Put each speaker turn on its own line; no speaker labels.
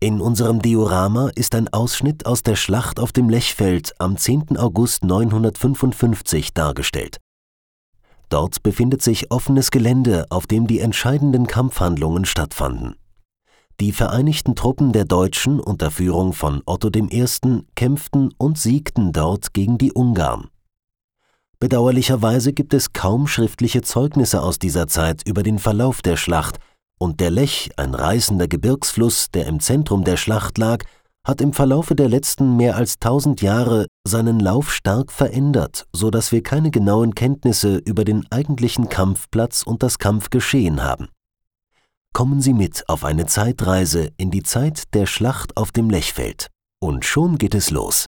In unserem Diorama ist ein Ausschnitt aus der Schlacht auf dem Lechfeld am 10. August 955 dargestellt. Dort befindet sich offenes Gelände, auf dem die entscheidenden Kampfhandlungen stattfanden. Die vereinigten Truppen der Deutschen unter Führung von Otto I. kämpften und siegten dort gegen die Ungarn. Bedauerlicherweise gibt es kaum schriftliche Zeugnisse aus dieser Zeit über den Verlauf der Schlacht, und der Lech, ein reißender Gebirgsfluss, der im Zentrum der Schlacht lag, hat im Verlaufe der letzten mehr als 1000 Jahre seinen Lauf stark verändert, so dass wir keine genauen Kenntnisse über den eigentlichen Kampfplatz und das Kampfgeschehen haben. Kommen Sie mit auf eine Zeitreise in die Zeit der Schlacht auf dem Lechfeld. Und schon geht es los.